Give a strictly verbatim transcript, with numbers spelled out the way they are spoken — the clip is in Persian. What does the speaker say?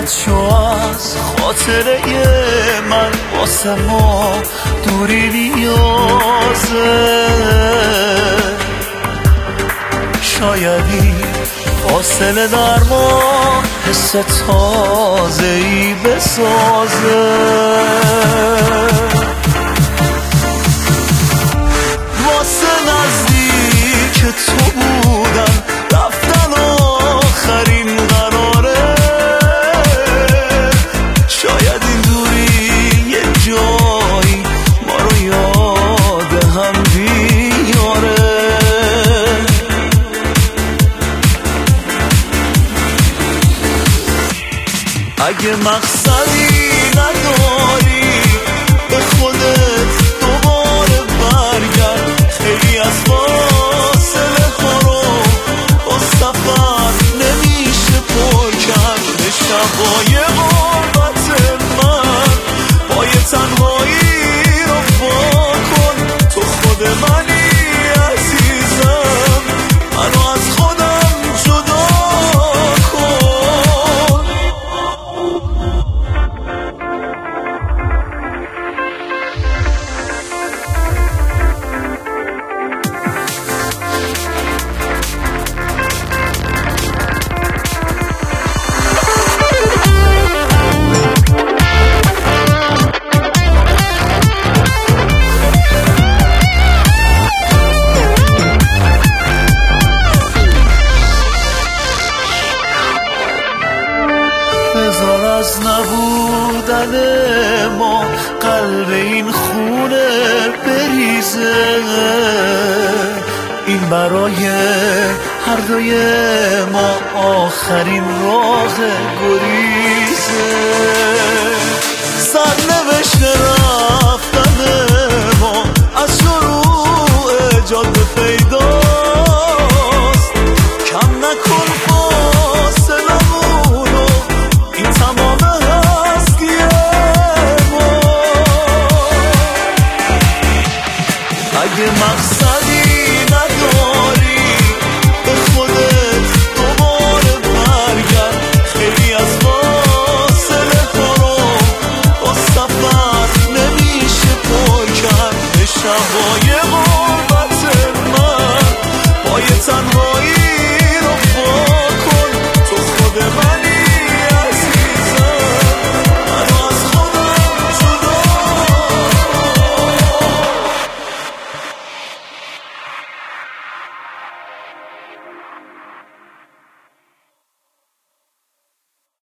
رد شو از خاطره من، واسه ما دوری نیازه. شایدی فاصله در ما حس تازه‌ای بسازه. واسه نزدیک تو بودن رفتن آخرین قراره. شاید این دوری یه جایی ما رو یاد هم بیاره. اگه مقصدی نداری به خودت دوباره برگرد. خیلی از فاصله ها رو با سفر نمیشه پر کرد. به شبای غربت من پای تنهایی رو وا کن. تو خود منی عزیزم، منو از خودم جدا کن. بذار از نبودن ما قلب این خونه بریزه. این برای هر دوی ما آخرین راه گریزه. سرنوشت رفتن ما از شروع جاده پیدا